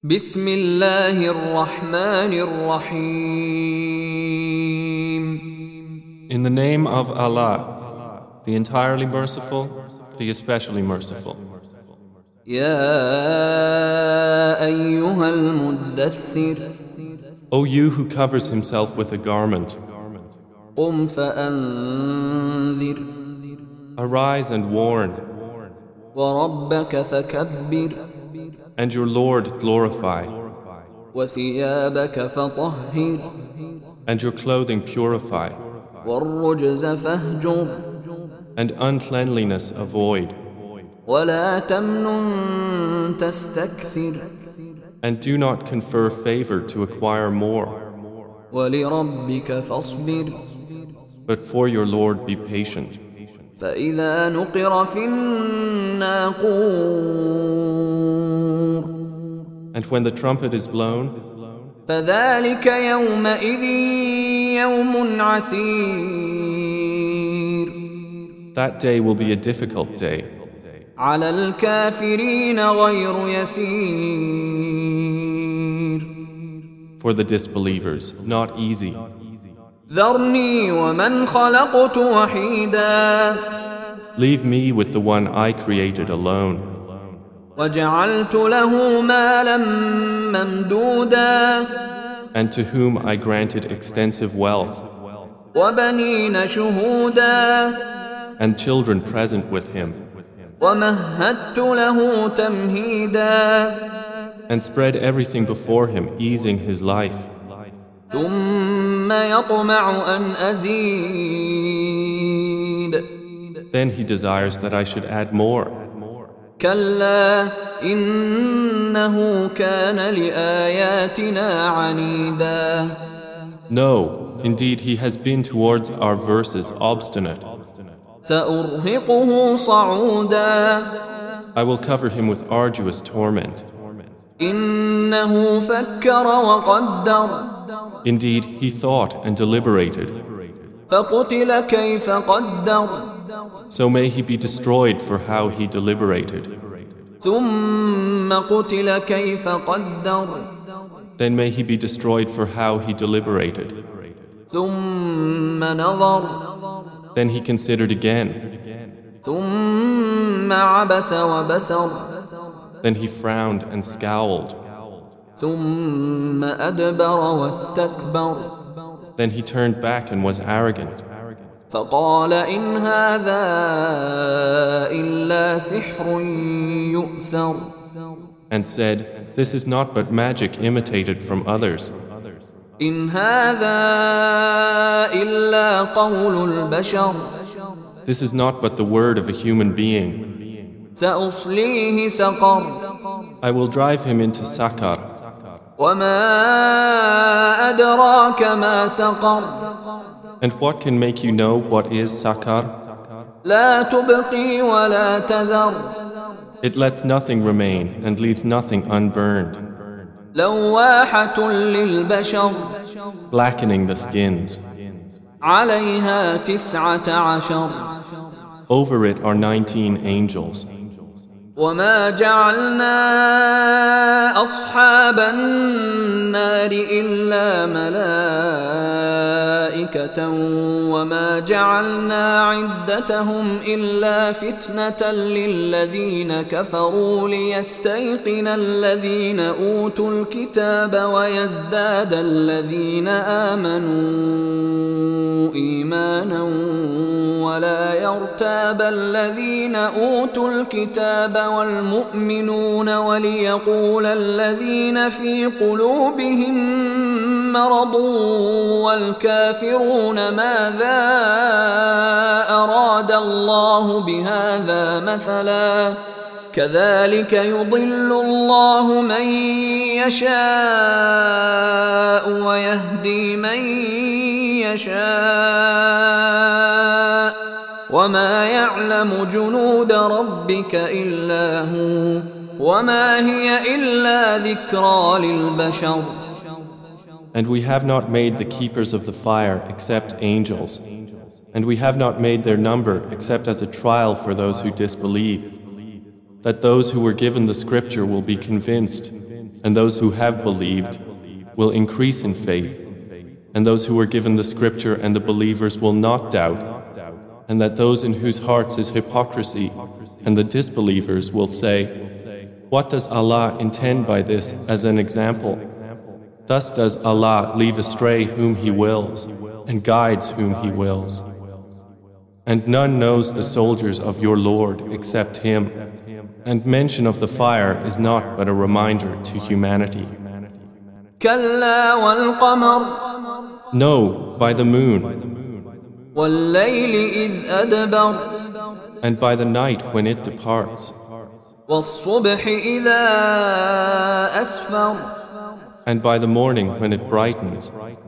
بسم الله الرحمن الرحيم. In the name of Allah, the entirely merciful, the especially merciful. يا أيها المدثر O you who covers himself with a garment, قم فأنذر arise and warn, وربك فكبر and your Lord glorify, وثيابك فطهر and your clothing purify, والرجز فاهجر and uncleanliness avoid, ولا تمنن تستكثر and do not confer favor to acquire more, ولربك فاصبر but for your Lord be patient. فإذا نقر في الناقور And when the trumpet is blown, فذلك يومئذ يوم عسير that day will be a difficult day, على الكافرين غير يسير for the disbelievers, not easy. ذرني ومن خلقت وحيدا Leave me with the one I created alone, وجعلت له مالا ممدودا and to whom I granted extensive wealth, وبنين شهودا and children present with him, ومهدت له تمهيدا and spread everything before him, easing his life. ثم يطمع أن أزيد Then he desires that I should add more. كلا إنه كان لآياتنا عنيدا No, indeed he has been towards our verses obstinate. سأرهقه صعودا I will cover him with arduous torment. إنه فكر وقدر Indeed, he thought and deliberated. فقتل كيف قدر So may he be destroyed for how he deliberated. ثم قتل كيف قدر Then may he be destroyed for how he deliberated. ثم نظر Then he considered again. ثم عبس وبسر Then he frowned and scowled. ثم أدبر واستكبر Then he turned back and was arrogant. فقال إن هذا إلا سحر يؤثر And said, This is not but magic imitated from others. إن هذا إلا قول البشر This is not but the word of a human being. سأصليه سقر I will drive him into Sakar. وما أدراك ما سقر And what can make you know what is Sakar? لا تبقي ولا تذر It lets nothing remain and leaves nothing unburned, لواحة للبشر blackening the skins. عليها 19 Over it are 19 angels. وما جعلنا أصحاب النار إلا ملائكة وما جعلنا عدتهم إلا فتنة للذين كفروا ليستيقن الذين أوتوا الكتاب ويزداد الذين آمنوا إيمانا ولا يرتاب الذين أوتوا الكتاب والمؤمنون وليقول الذين في قلوبهم مرض والكافرون ماذا أراد الله بهذا مثلا كذلك يضل الله من يشاء ويهدي من يشاء وما يعلم جنود ربك إلا هو وما هي إلا ذكرى للبشر And we have not made the keepers of the fire except angels, and we have not made their number except as a trial for those who disbelieve, that those who were given the scripture will be convinced, and those who have believed will increase in faith, and those who were given the scripture and the believers will not doubt, and that those in whose hearts is hypocrisy and the disbelievers will say, "What does Allah intend by this as an example?" Thus does Allah leave astray whom He wills and guides whom He wills. And none knows the soldiers of your Lord except Him, and mention of the fire is not but a reminder to humanity. كلا والقمر No, by the moon, والليل إذ أدبر and by the night when it departs, والصبح إذا أسفر and by the morning when it brightens.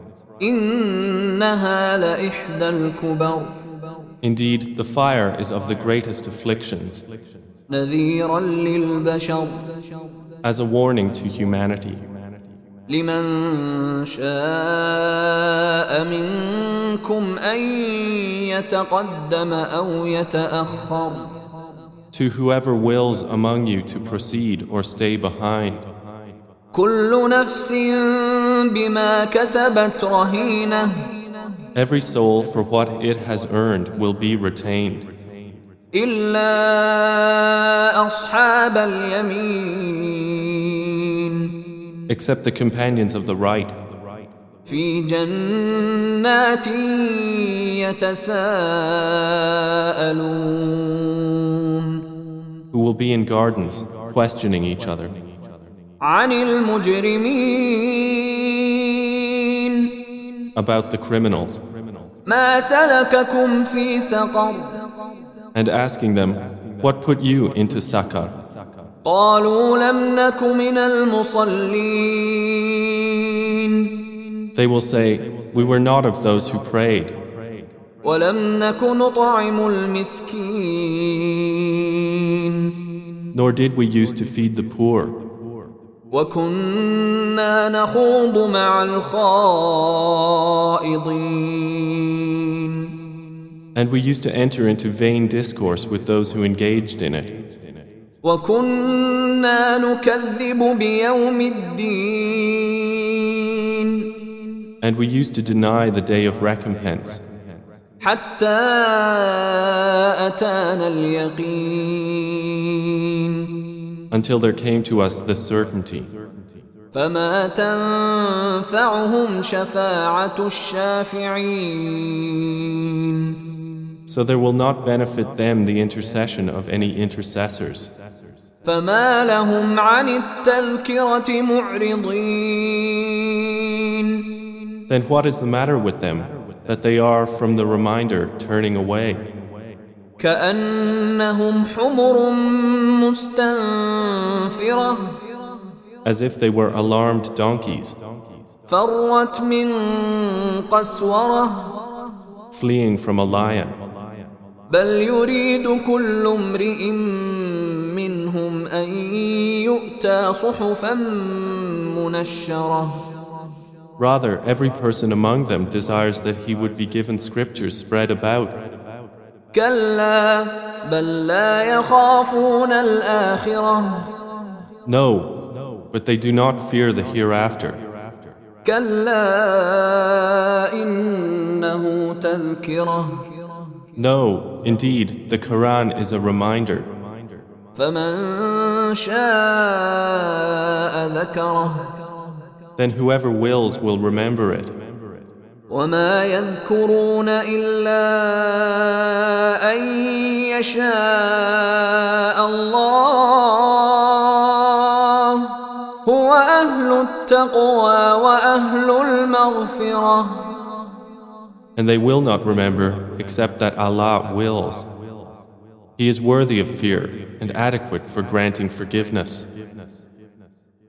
إنها لإحدى الكبر Indeed, the fire is of the greatest afflictions, نذيرا للبشر as a warning to humanity. لمن شاء منكم أن يتقدم أو يتأخر To whoever wills among you to proceed or stay behind. كل نفس بما كسبت رهينة Every soul for what it has earned will be retained, إلا أصحاب اليمين except the companions of the right, في جنات يتساءلون who will be in gardens, questioning each other. عن المجرمين About the criminals, ما سلككم في سقر and asking them, what put you into Sakar? قالوا لم نك من المصلين They will say, we were not of those who prayed, ولم نك نطعم المسكين nor did we use to feed the poor, وكنا نخوض مع الخائضين and we used to enter into vain discourse with those who engaged in it, وكنا نكذب بيوم الدين and we used to deny the day of recompense, حتى أتانا اليقين until there came to us the certainty. فما تنفعهم شفاعة الشافعين So there will not benefit them the intercession of any intercessors. فما لهم عن التذكرة معرضين Then what is the matter with them, that they are from the reminder turning away, كأنهم حمر مستنفرة as if they were alarmed donkeys, فرت من قسورة fleeing from a lion? بل يريد كل امرئ منهم أن يؤتى صحفا منشرة Rather, every person among them desires that he would be given scriptures spread about. كلا بل لا يخافون الآخرة No, but they do not fear the hereafter. كلا إنه تذكرة No, indeed, the Quran is a reminder. فمن شاء ذكره Then whoever wills will remember it. وما يذكرون إلا أن يشاء الله هو أهل التقوى وأهل المغفرة And they will not remember except that Allah wills. He is worthy of fear and adequate for granting forgiveness.